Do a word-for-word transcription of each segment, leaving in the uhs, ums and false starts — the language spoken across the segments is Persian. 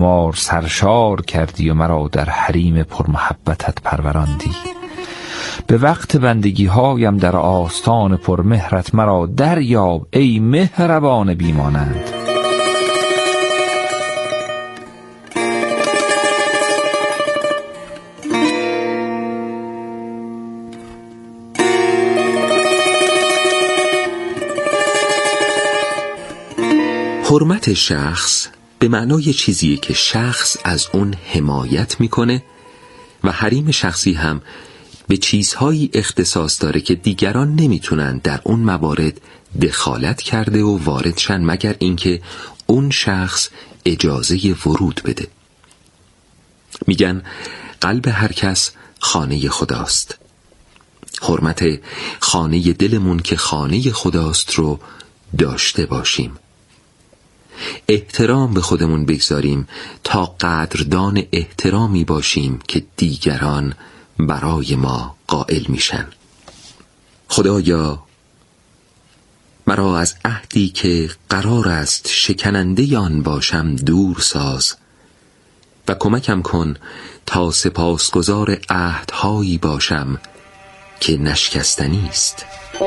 مار سرشار کردی و مرا در حریم پرمحبتت پروراندی. به وقت بندگی هایم در آستان پرمهرت مرا دریاب ای مهربان بیمانند. حرمت شخص به معنای چیزیه که شخص از اون حمایت میکنه و حریم شخصی هم به چیزهایی اختصاص داره که دیگران نمیتونن در اون موارد دخالت کرده و وارد شن مگر اینکه اون شخص اجازه ورود بده. میگن قلب هر کس خانه خداست. حرمت خانه دلمون که خانه خداست رو داشته باشیم. احترام به خودمون بگذاریم تا قدردان احترامی باشیم که دیگران برای ما قائل میشن. خدایا مرا از عهدی که قرار است شکننده آن باشم دور ساز و کمکم کن تا سپاسگزار عهدهایی باشم که نشکستنی است.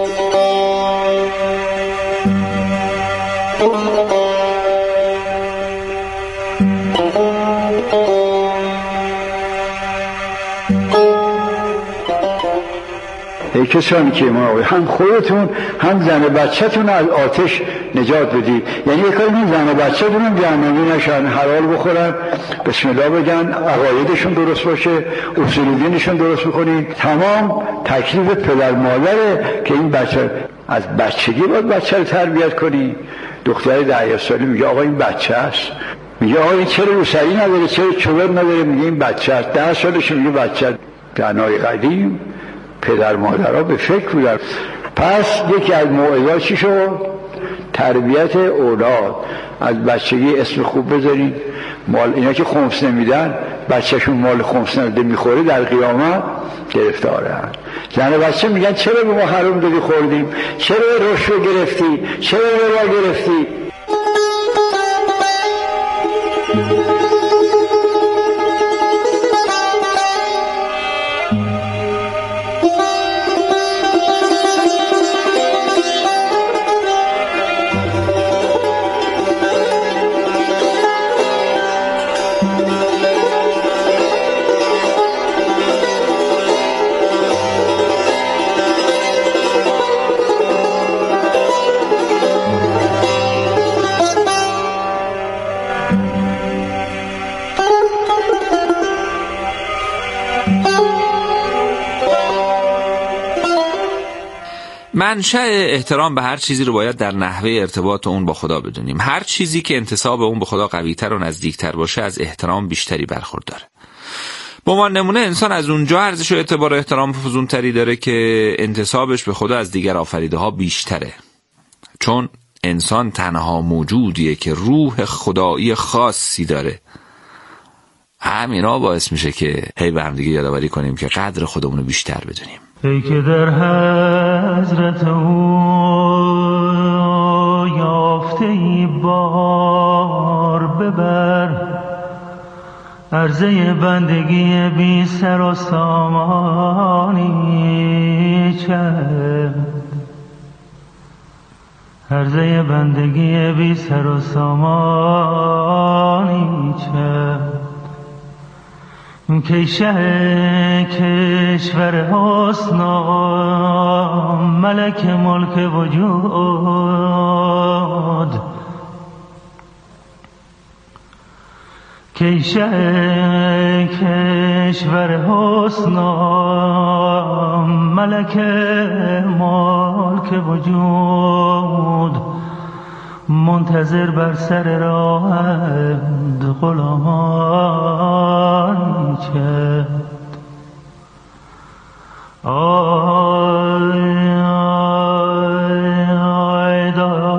ای کسانی که ما هم خودتون هم زن و بچه‌تون از آتش نجات بدید. یعنی یک کاری هم زن و بچه‌تون هم جهنمی نشن، حلال بخورن، بسم الله بگن، عقایدشون درست باشه، اصول دینشون درست بکنید. تمام تکلیف پدر مادره که این بچه از بچگی باید بچه رو تربیت کنی. دختر ده ساله میگه آقا این بچه است، میگه آقا این چرا روسری نداره، چرا چوبر نداره، میگه این بچه است. ده سالش میگه بچه. دنای قدیم پدر مادرها به فکر بودن. پس یکی از موعظات چی شد؟ تربیت اولاد. از بچگی اسم خوب بذارید. مال اینا که خمس نمیدن، بچهشون مال خمس نمیده میخوره، در قیامت گرفتارن. زن و بچه میگن چرا به ما حرام دادی خوردیم، چرا رشوه گرفتی، چرا ربا گرفتی. منشأ احترام به هر چیزی رو باید در نحوه ارتباط اون با خدا بدونیم. هر چیزی که انتساب اون به خدا قوی‌تر و نزدیکتر باشه از احترام بیشتری برخورداره. به عنوان نمونه انسان از اونجا ارزش و اعتبار و احترام فزونتری داره که انتسابش به خدا از دیگر آفریده ها بیشتره. چون انسان تنها موجودیه که روح خدایی خاصی داره. همینا باعث میشه که هی به هم دیگه یادآوری کنیم که قدر خودمون رو بیشتر بدونیم. ای که در حضرت او یافته ای بار ببر، عرضه بندگی بی سر و سامانی چند، عرضه بندگی بی سر و سامانی چند. که شه کشور حسن ملک ملک وجود، که شه کشور حسن ملک ملک وجود، منتظر بر سر راهند غلامان چند. آی آی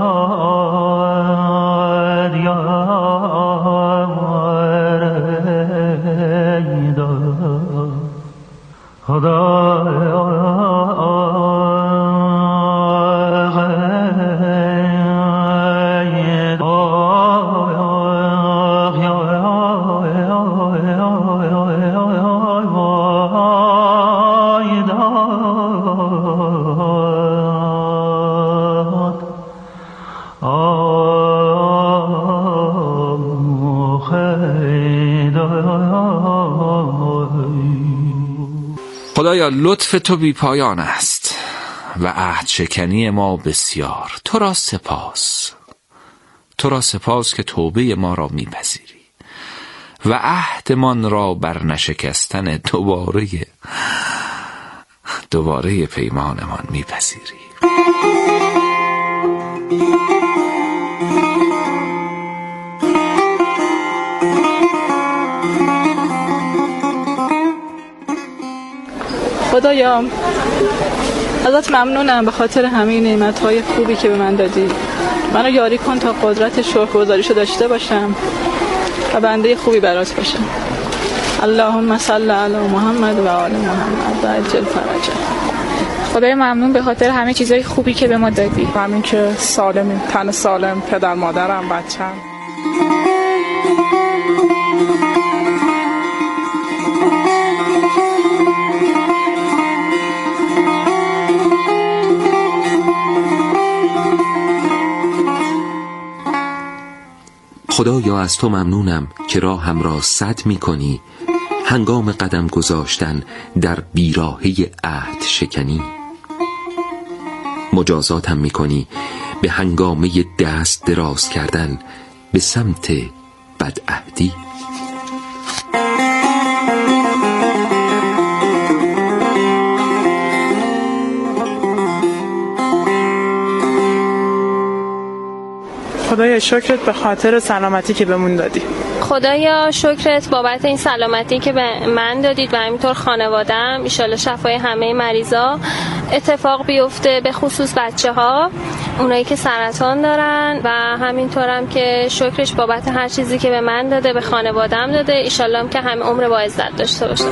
داد یاری داد خدا خدایا لطف تو بی پایان است و عهد شکنی ما بسیار. تو را سپاس، تو را سپاس که توبه ما را میپذیری و عهدمان را بر نشکستن دوباره دوباره پیمانمان میپذیری. خدایا ازت ممنونم به خاطر همه نعمت‌های خوبی که به من دادی. منو یاری کن تا قدرت شکرگزاریشو داشته باشم و بنده خوبی برات باشم. اللهم صل علی محمد و آل محمد و عجل فرجه. خدای ممنون به خاطر همه چیزای خوبی که به ما دادی. همین که سالمیم، تن سالم، پدر مادرم، بچم. خدایا از تو ممنونم که راهم را سد می کنی هنگام قدم گذاشتن در بیراهه عهد شکنی. مجازاتم می کنی به هنگامه دست دراز کردن به سمت بدعهدی. خدایا شکرت به خاطر سلامتی که بهمون دادی. خدایا شکرت بابت این سلامتی که به من دادید و همینطور خانواده‌ام. ان شاءالله شفای همه مریضا اتفاق بیفته، به خصوص بچه ها، اونایی که سرطان دارن، و همینطورم که شکرش بابت هر چیزی که به من داده، به خانواده‌ام داده. ان شاءالله هم که همه عمر با عزت داشته باشن.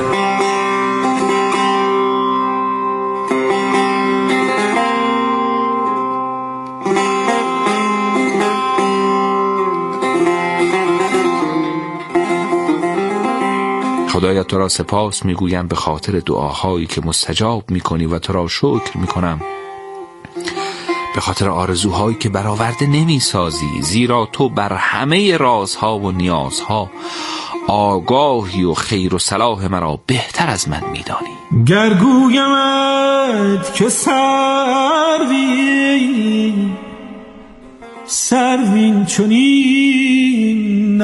خدایا تو را سپاس میگویم به خاطر دعاهایی که مستجاب میکنی و تو را شکر میکنم به خاطر آرزوهایی که برآورده نمیسازی، زیرا تو بر همه رازها و نیازها آگاهی و خیر و صلاح مرا بهتر از من میدانی. گرگویمت که سروی سروین چنین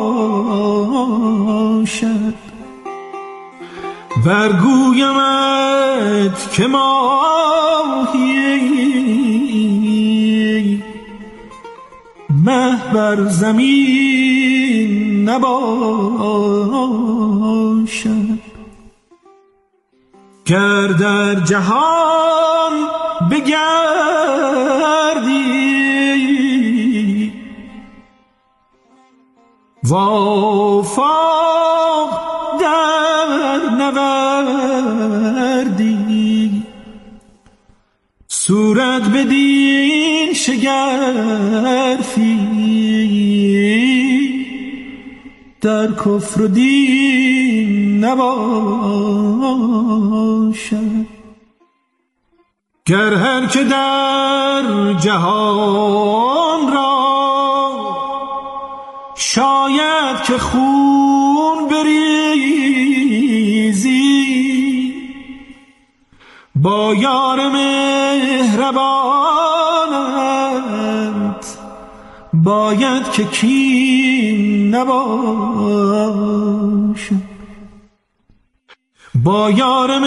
نباشد، برگویمت که ماهی مه بر زمین نباشد. گر در جهان بگردی وافاق در نوردی، صورت بدین شگرفی در کفر و دین نباشد. گر هر که در جهان را شاید که خون بریزی، با یار مهربانت باید که کین نباشد. با یار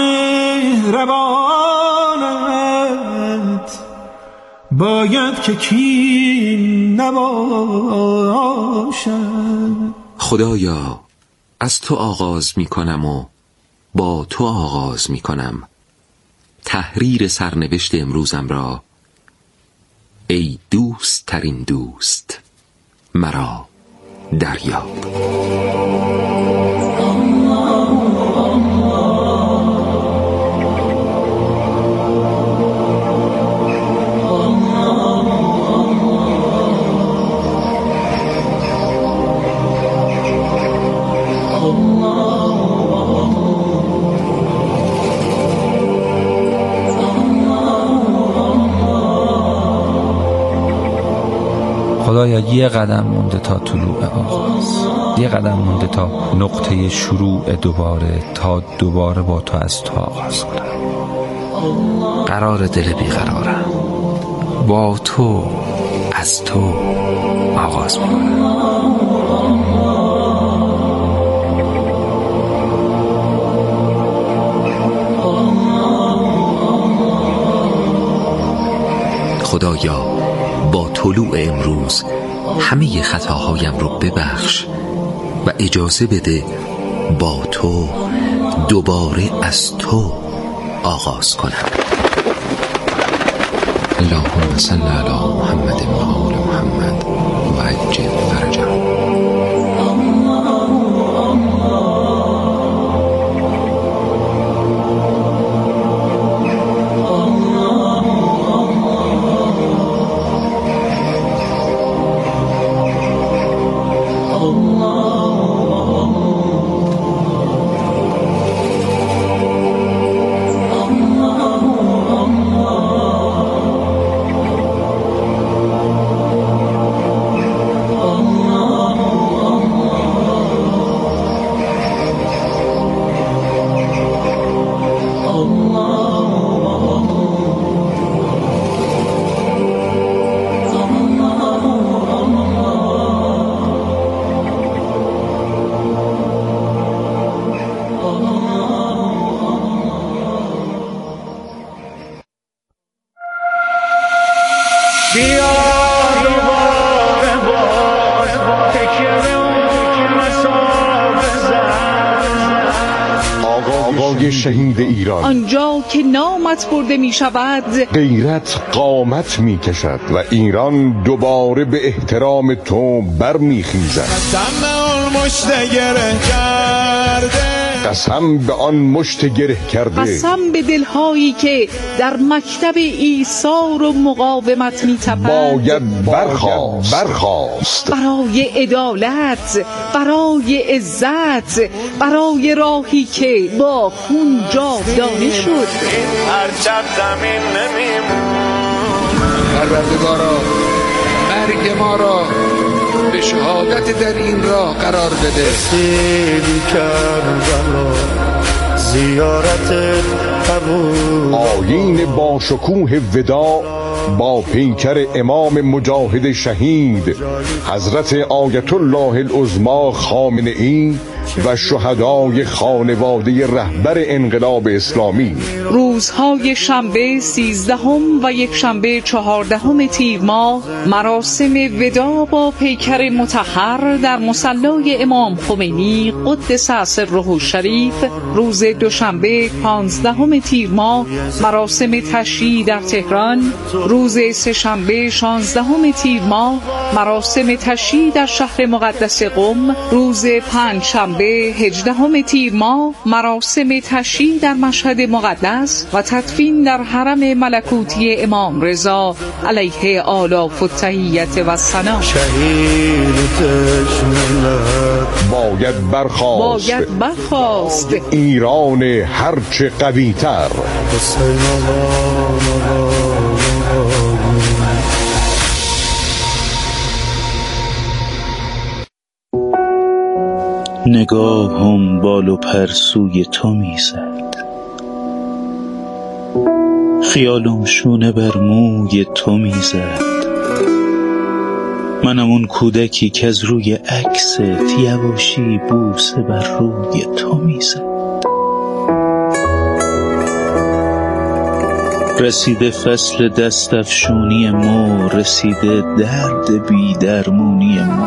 مهربانت باید که کین نباشد. خدایا از تو آغاز می کنم و با تو آغاز می کنم تحریر سرنوشت امروزم را. ای دوست ترین دوست مرا دریاب. خدایا یه قدم مونده تا طلوع آغاز، یه قدم مونده تا نقطه شروع دوباره، تا دوباره با تو از تو آغاز کنم. قرار دل بیقرارم، با تو از تو آغاز میکنم. خدایا با طلوع امروز همه خطاهایم رو ببخش و اجازه بده با تو دوباره از تو آغاز کنم. اللهم صل علی محمد و آل محمد و عجل فرجهم. آقای شهید ایران، آنجا که نامت برده می شود غیرت قامت می کشد و ایران دوباره به احترام تو بر می خیزد. قسم به آن مشت گره کرده، قسم به آن مشت گره کرده، قسم به دلهایی که در مکتب ایثار و مقاومت می تپند، باید برخاست برخاست برای عدالت، برای عزت، برای راهی که با خون جاودانه شد. هرچند زمین نمیمون، پروردگارا مرگ ما را به شهادت در این راه قرار بده. سیدی کربلا زیارت قبول، آیین با شکوه وداع با پیکر امام مجاهد شهید حضرت آیت الله العظمی خامنه ای و شهدای خانواده رهبر انقلاب اسلامی. روزهای شنبه سیزدهم و یک شنبه چهاردهم تیر ماه مراسم وداع با پیکر مطهر در مصلی امام خمینی قدس سره الشریف. روز دوشنبه پانزدهم تیر ماه مراسم تشییع در تهران. روز سه‌شنبه شانزدهم تیر ماه مراسم تشییع در شهر مقدس قم. روز پنجشنبه هجدهم تیر ماه مراسم تشییع در مشهد مقدس و تدفین در حرم ملکوتی امام رضا علیه آلاف التحیت و ثنا. باید برخاست باید برخاست ایران هرچه قوی تر. نگاهم بال و پر سوی تو میزد، خیالم شونه بر موی تو میزد. منم اون کودکی که از روی عکست یواشی بوسه بر روی تو میزد. رسیده فصل دست افشونی ما، رسیده درد بی درمونی ما.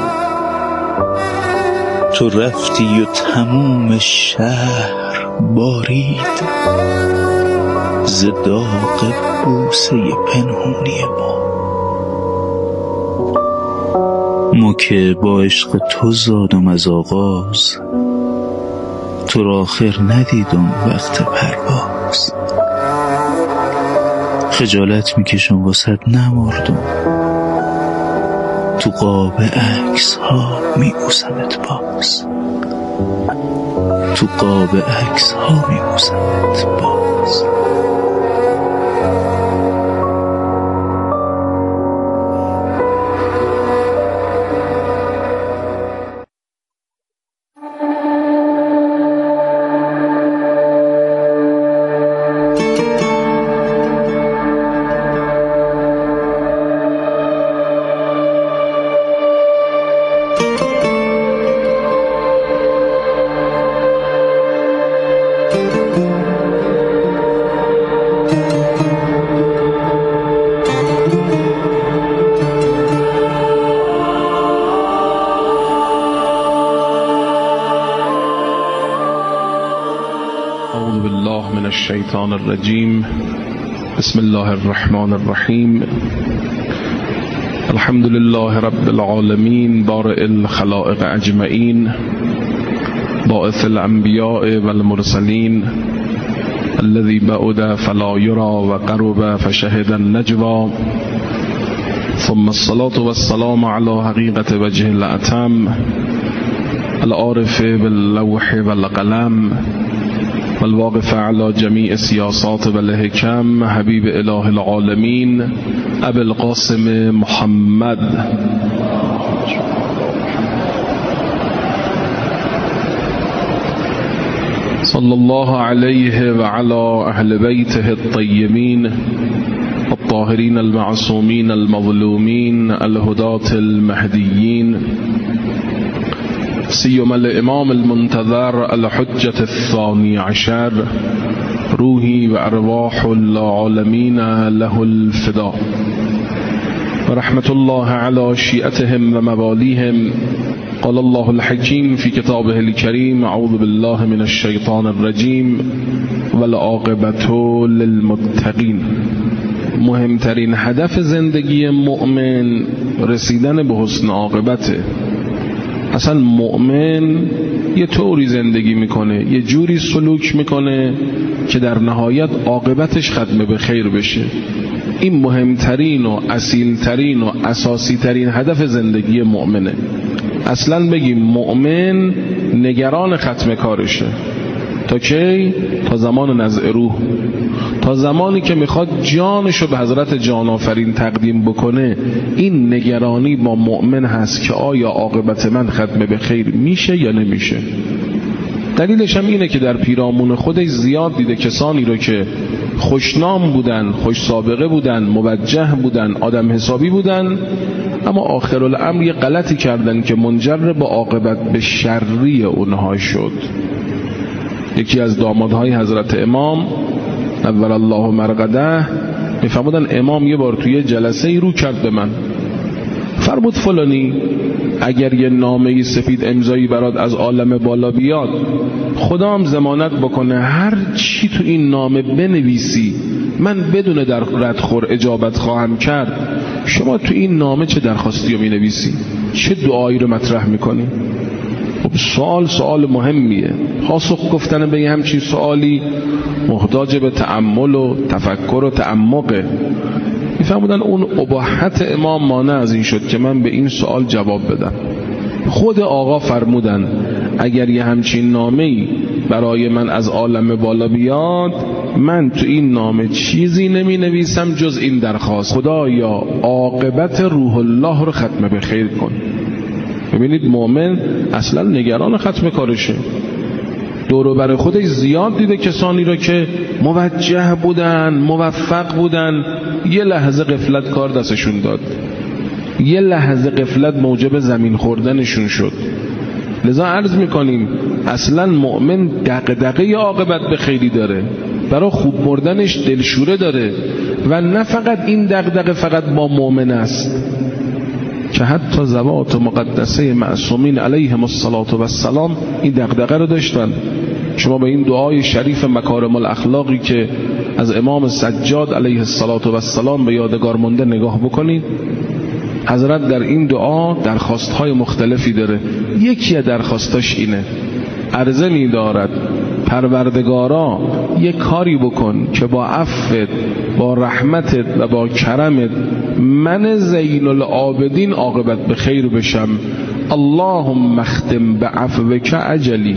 تو رفتی و تموم شهر بارید ز داغ بوسه پنهونی ما. ما که با عشق تو زادم از آغاز، تو را آخر ندیدم وقت پرواز. خجالت میکشم واسد نمردم، تو قاب عکس ها میبوسمت باز، تو قاب عکس ها میبوسمت باز. من الشیطان الرجیم. بسم الله الرحمن الرحیم. الحمد لله رب العالمین بارئ الخلائق اجمعین باعث الانبیاء والمرسلین الذي بعد فلا يرى وقرب فشهد النجوى ثم الصلاة والسلام على حقيقة وجه الأتم العارف باللوح والقلم والواقف على جميع السياسات والحكم حبيب إله العالمين أبي القاسم محمد صلى الله عليه وعلى أهل بيته الطيبين الطاهرين المعصومين المظلومين الهداة المهديين سيما الإمام المنتظر الحجة الثاني عشر روحي وأرواح العالمين له الفداء ورحمة الله على شيعتهم ومواليهم. قال الله الحكيم في كتابه الكريم أعوذ بالله من الشيطان الرجيم والعاقبة للمتقين. مهمترین هدف زندگی مؤمن رسیدن به حسن عاقبته. اصلا مؤمن یه طوری زندگی میکنه، یه جوری سلوک میکنه که در نهایت عاقبتش ختم به خیر بشه. این مهمترین و اصیلترین و اساسیترین هدف زندگی مؤمنه. اصلا بگیم مؤمن نگران ختم کارشه. تا کی؟ تا زمان نزع روح، تا زمانی که میخواد جانشو به حضرت جان آفرین تقدیم بکنه. این نگرانی با مؤمن هست که آیا عاقبت من ختم به خیر میشه یا نمیشه. دلیلش هم اینه که در پیرامون خودش زیاد دیده کسانی رو که خوشنام بودن، خوش سابقه بودن، موجه بودن، آدم حسابی بودن، اما آخر الامر یه غلطی کردن که منجر به عاقبت به شری اونها شد. یکی از دامادهای حضرت امام نور الله مرقده میفرمودن امام یه بار توی جلسه ای رو کرد به من، فرمود فلانی اگر یه نامه سفید امضایی برات از عالم بالا بیاد، خدا هم ضمانت بکنه هر چی تو این نامه بنویسی من بدون در ردخور اجابت خواهم کرد، شما تو این نامه چه درخواستی رو می نویسی؟ چه دعایی رو مطرح میکنی؟ خب سوال سوال مهمیه. پاسخ گفتن به همچین سوالی محتاج به تأمل و تفکر و تعمقه. میفهمودن اون اباحت امام مانع از این شد که من به این سوال جواب بدم. خود آقا فرمودن اگر یه همچین نامه‌ای برای من از عالم بالا بیاد، من تو این نامه چیزی نمی نویسم جز این درخواست: خدایا عاقبت روح الله رو ختم به خیر کن. ببینید مؤمن اصلا نگران ختم کارشه. دور و بر خودش زیاد دیده کسانی را که موجه بودن، موفق بودن، یه لحظه غفلت کار دستشون داد، یه لحظه غفلت موجب زمین خوردنشون شد. لذا عرض میکنیم اصلا مؤمن دغدغه عاقبت به خیری داره، برای خوب مردنش دلشوره داره. و نه فقط این دغدغه فقط با مؤمن است، که حتی ذوات مقدسه معصومین علیهم الصلاة و السلام این دغدغه رو داشتن. شما به این دعای شریف مکارم الاخلاقی که از امام سجاد علیه الصلاة و السلام به یادگار مونده نگاه بکنید. حضرت در این دعا درخواست‌های مختلفی داره. یکی از درخواستاش اینه: عرضه می دارد پروردگارا یک کاری بکن که با عفوت، با رحمتت و با کرمت من زین العابدین عاقبت به خیر بشم. اللهم اختم بعفوک اجلی.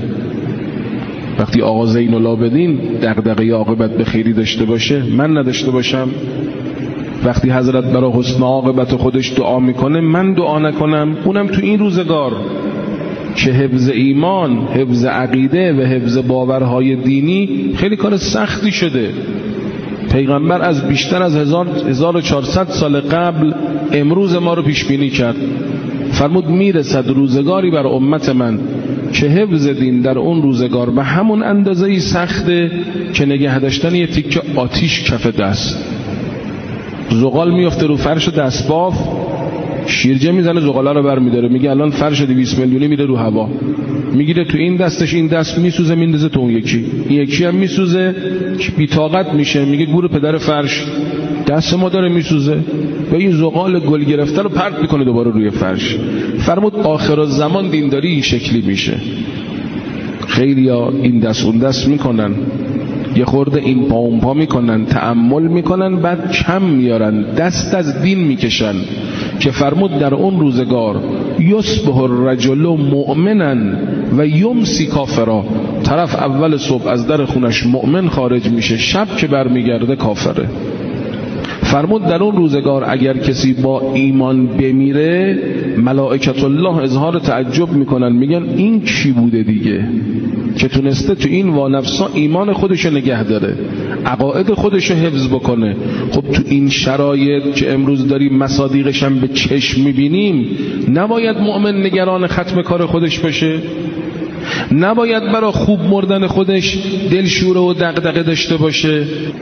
وقتی آقا زین العابدین دغدغه عاقبت به خیری داشته باشه، من نداشته باشم. وقتی حضرت برای حسن عاقبت خودش دعا میکنه، من دعا نکنم، اونم تو این روزگار که حفظ ایمان، حفظ عقیده و حفظ باورهای دینی خیلی کار سختی شده. پیغمبر از بیشتر از هزار و چهارصد سال قبل امروز ما رو پیش بینی کرد. فرمود میرسد روزگاری بر امت من که حفظ دین در اون روزگار به همون اندازه‌ای سخته که نگه داشتن یه تیکه آتیش کف دست. زغال میفته رو فرش دستباف، شیرجه میزنه زغاله رو برمیداره، میگه الان فرش دویست میلیونی میره رو هوا، میگیره تو این دستش، این دست میسوزه میندازه تو اون یکی، این یکی هم میسوزه بی طاقت میشه، میگه گور پدر فرش، دست ما داره میسوزه، و این زغال گل گرفته رو پرت میکنه دوباره روی فرش. فرمود آخرالزمان دینداری این شکلی میشه. خیلی ها این دست اون دست میکنن، یه خورده این پا اون پا میکنن، تأمل میکنن، بعد کم میارن، دست از دین میکشن. که فرمود در اون روزگار یصبح الرجل مؤمنا و یمسی کافرا، طرف اول صبح از در خونش مؤمن خارج میشه، شب که برمیگرده کافره. فرمود در اون روزگار اگر کسی با ایمان بمیره، ملائکت الله اظهار تعجب میکنن، میگن این کی بوده دیگه که تونسته تو این وانفسا ایمان خودشو نگه داره، عقاید خودشو حفظ بکنه. خب تو این شرایط که امروز داریم مصادیقش هم به چشم میبینیم، نباید مؤمن نگران ختم کار خودش باشه؟ نباید برای خوب مردن خودش دلشوره و دغدغه داشته باشه؟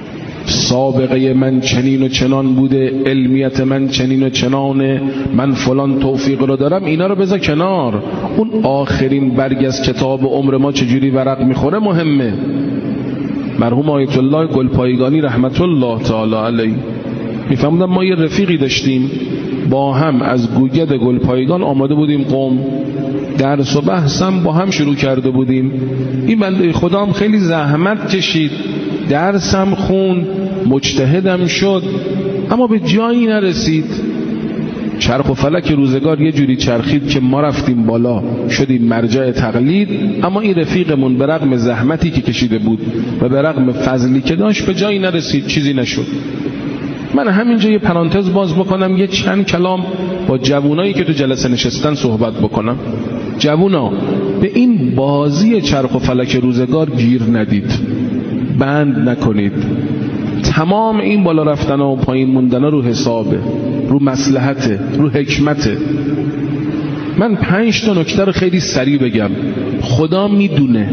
سابقه من چنین و چنان بوده، علمیت من چنین و چنانه، من فلان توفیق رو دارم، اینا رو بذار کنار. اون آخرین برگ از کتاب عمر ما چجوری ورق میخوره مهمه. مرحوم آیت الله گلپایگانی رحمت الله تعالی علیه میفهمودن، ما یه رفیقی داشتیم با هم از گوگد گلپایگان آماده بودیم قم، درس و بحثم با هم شروع کرده بودیم. این بنده خدا هم خیلی زحمت کشید، درسم خوند، مجتهدم شد، اما به جایی نرسید. چرخ و فلک روزگار یه جوری چرخید که ما رفتیم بالا، شدیم مرجع تقلید، اما این رفیقمون به رغم زحمتی که کشیده بود و به رغم فضلی که داشت به جایی نرسید، چیزی نشد. من همینجا یه پرانتز باز بکنم، یه چند کلام با جوانایی که تو جلسه نشستن صحبت بکنم. جوانا، به این بازی چرخ و فلک روزگار گیر ندید، بند نکنید. تمام این بالا رفتن و پایین موندن رو حسابه، رو مصلحته، رو حکمته. من پنج تا نکته رو خیلی سریع بگم. خدا میدونه،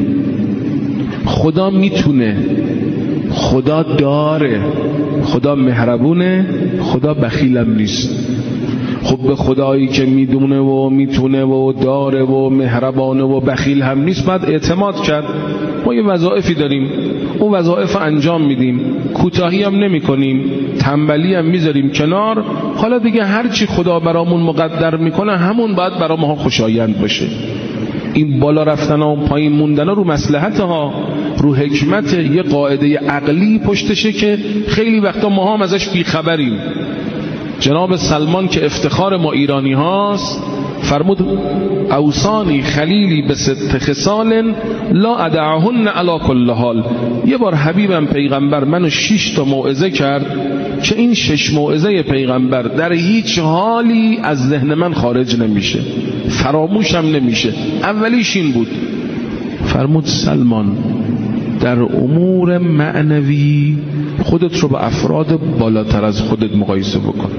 خدا میتونه، خدا داره، خدا مهربونه، خدا بخیلم نیست. خب به خدایی که میدونه و میتونه و داره و مهربانه و بخیل هم نیست باید اعتماد کرد. ما یه وظایفی داریم، اون وظایف انجام میدیم، کوتاهی هم نمی کنیم، تنبلی هم میذاریم کنار. حالا دیگه هرچی خدا برامون مقدر میکنه همون باید برای ما خوشایند باشه. این بالا رفتن و پایین موندن رو مصلحت ها، رو حکمت، یه قاعده عقلی پشتشه که خیلی وقتا ما هم ازش بیخبریم. جناب سلمان که افتخار ما ایرانی هاست فرمود اوصانی خلیلی به ست خصال لا ادعهن علی کل حال. یه بار حبیبم پیغمبر منو شش تا موعظه کرد که این شش موعظه پیغمبر در هیچ حالی از ذهن من خارج نمیشه، فراموشم نمیشه. اولیش این بود، فرمود سلمان در امور معنوی خودت رو با افراد بالاتر از خودت مقایسه بکن.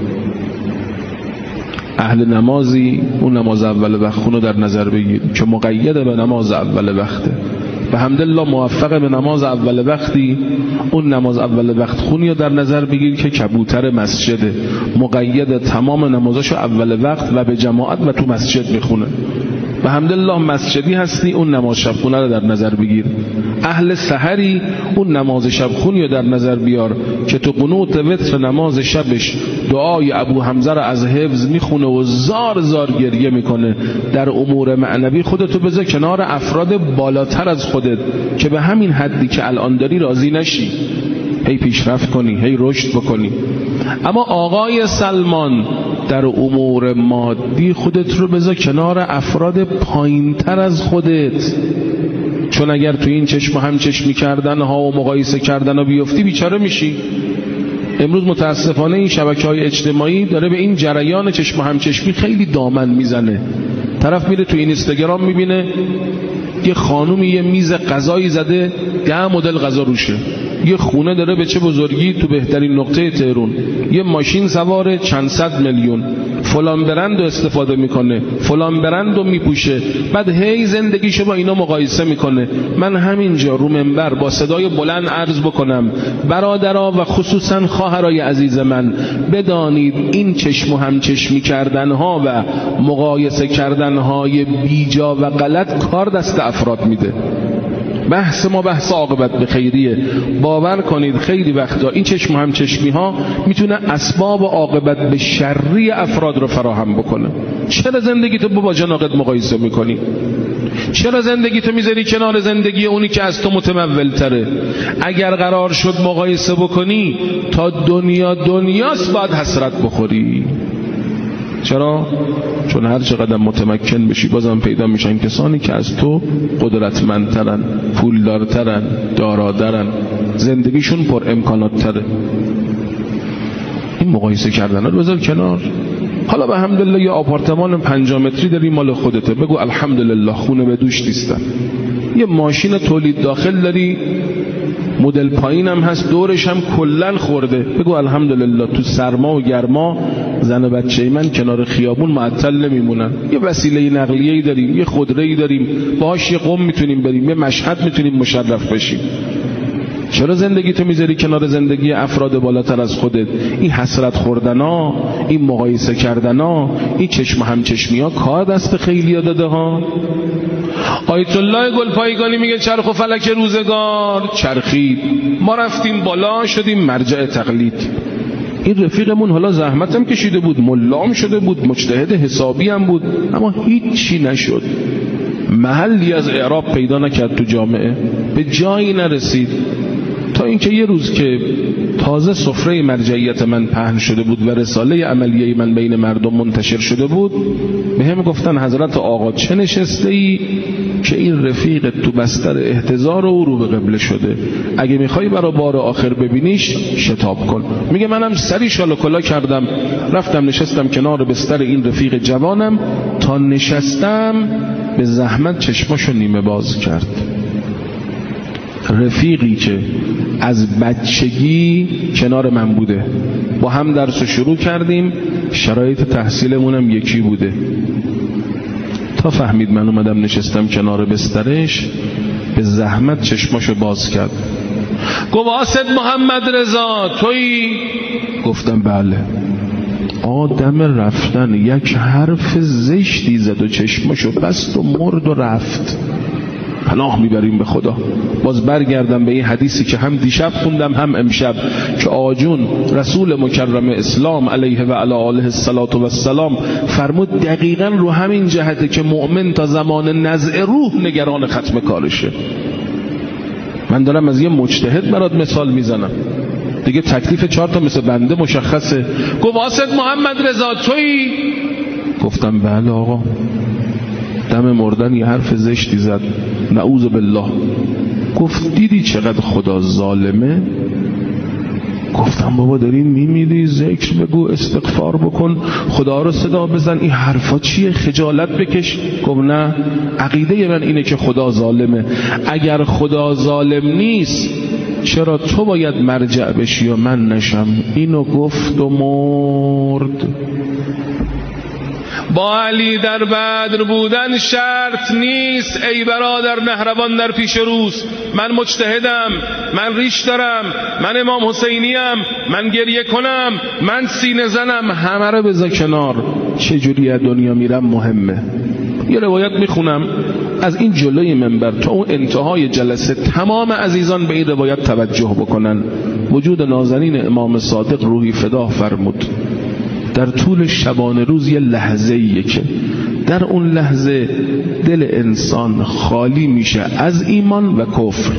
اهل نمازی اون نماز اول وقت خونو در نظر بگیر که مقید به نماز اول وقته. به حمدالله موفق به نماز اول وقتی، اون نماز اول وقت خونی رو در نظر بگیر که کبوتر مسجده، مقید تمام نمازاشو اول وقت و به جماعت و تو مسجد میخونه. به حمدالله مسجدی هستی، اون نماز شب خونه رو در نظر بگیر. اهل سحری، اون نماز شب خونی رو در نظر بیار که تو قنوت وتر نماز شبش دعای ابو حمزه رو از حفظ میخونه و زار زار گریه میکنه. در امور معنوی خودتو بذار کنار افراد بالاتر از خودت که به همین حدی که الان داری راضی نشی، هی پیشرفت کنی، هی رشد بکنی. اما آقای سلمان در امور مادی خودت رو بذار کنار افراد پایینتر از خودت، چون اگر تو این چشم هم چشمی کردن ها و مقایسه کردن و بیفتی بیچاره میشی. امروز متاسفانه این شبکه‌های اجتماعی داره به این جریان چشم هم چشمی خیلی دامن میزنه. طرف میره تو اینستاگرام میبینه یه خانومی یه میز غذایی زده، ده مدل غذا روشه، یه خونه داره به چه بزرگی تو بهترین نقطه تهران، یه ماشین سواره چند صد میلیون، فلان برند رو استفاده میکنه، فلان برند رو میپوشه، بعد هی زندگیشو با اینا مقایسه میکنه. من همینجا رو منبر با صدای بلند عرض بکنم برادرها و خصوصا خواهرای عزیز من، بدانید این چشم و همچشمی کردنها و مقایسه کردنهای بیجا و غلط کار دست افراد میده. بحث ما بحث عاقبت به خیریه. باور کنید خیلی وقتا این چشم و همچشمی ها میتونه اسباب عاقبت به شری افراد رو فراهم بکنه. چرا زندگی تو با بابا ناقد مقایسه میکنی؟ چرا زندگی تو میذاری کنار زندگی اونی که از تو متمول تره؟ اگر قرار شد مقایسه بکنی تا دنیا دنیاست باید حسرت بخوری. چرا؟ چون هر چقدر متمکن بشی بازم پیدا میشن کسانی که از تو قدرتمندترن، پولدارترن، دارادرن، زندگیشون پر امکانات تره. این مقایسه کردن رو بذار کنار. حالا به الحمدلله یه آپارتمان پنجاه متری داری مال خودته، بگو الحمدلله خونه به دوش نیستم. یه ماشین تولید داخل داری مدل پایین هم هست، دورش هم کلن خورده، بگو الحمدلله تو سرما و گرما زن و بچه من کنار خیابون معطل نمیمونن. یه وسیله نقلیه‌ای داریم، یه خودرویی داریم، باهاش یه قم میتونیم بریم، یه مشهد میتونیم مشرف بشیم. چرا زندگی تو میذاری کنار زندگی افراد بالاتر از خودت؟ این حسرت خوردنا، این مقایسه کردنا، این چشم همچشمی ها کار دست خیلی ها داده ها. آیت الله گلپایگانی میگه چرخ و فلک روزگار چرخید، ما رفتیم بالا شدیم مرجع تقلید. این رفیقمون حالا زحمتم کشیده بود، ملام شده بود، مجتهد حسابی هم بود، اما هیچی نشد، محلی از اعراب پیدا نکرد تو جامعه، به جایی نرسید. تا اینکه یه روز که تازه سفره مرجعیت من پهن شده بود و رساله عملیه من بین مردم منتشر شده بود، به هم گفتن حضرت آقا چه نشسته ای که این رفیق تو بستر احتضار و رو به قبله شده، اگه میخوای برای بار آخر ببینیش شتاب کن. میگه منم سری شال و کلا کردم رفتم نشستم کنار بستر این رفیق جوانم، تا نشستم به زحمت چشماشو نیمه باز کرد. رفیقی که از بچگی کنار من بوده، با هم درس شروع کردیم، شرایط تحصیلمونم یکی بوده، تا فهمید من اومدم نشستم کنار بسترش، به زحمت چشماشو باز کرد. گفت واسد محمد رضا تویی؟ گفتم بله. آدم رفتن یک حرف زشتی زد و چشماشو بست و مرد و رفت. پناه میبریم به خدا. باز برگردم به این حدیثی که هم دیشب خوندم هم امشب، که آجون رسول مکرم اسلام علیه و علی آله الصلاة و السلام فرمود دقیقاً رو همین جهته که مؤمن تا زمان نزع روح نگران ختم کارشه. من دارم از یه مجتهد برات مثال میزنم دیگه، تکلیف چهار تا مثل بنده مشخصه. گفت واسد محمد رضا تویی؟ گفتم بله آقا. دم مردن یه حرف زشتی زد، نعوذ بالله. گفت دیدی چقدر خدا ظالمه؟ گفتم بابا داری میمیری، ذکر بگو، استغفار بکن، خدا رو صدا بزن، این حرفا چیه؟ خجالت بکش. گفت نه، عقیده من اینه که خدا ظالمه. اگر خدا ظالم نیست چرا تو باید مرجع بشی و من نشم؟ اینو گفت و مرد. با علی در بدر بودن شرط نیست ای برادر نهروان در پیش روز. من مجتهدم، من ریش دارم، من امام حسینیم، من گریه کنم، من سینه زنم، همه رو بذار کنار. چجوری از دنیا میرم مهمه. یه روایت میخونم از این جلوی منبر تا اون انتهای جلسه تمام عزیزان به این روایت توجه بکنن. وجود نازنین امام صادق روحی فدا فرمود در طول شبانه روز یه لحظه ایه که در اون لحظه دل انسان خالی میشه از ایمان و کفر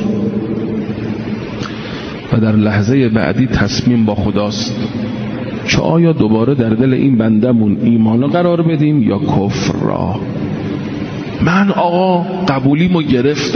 و در لحظه بعدی تصمیم با خداست که آیا دوباره در دل این بندمون ایمانو قرار بدیم یا کفر را. من آقا قبولیمو گرفتم.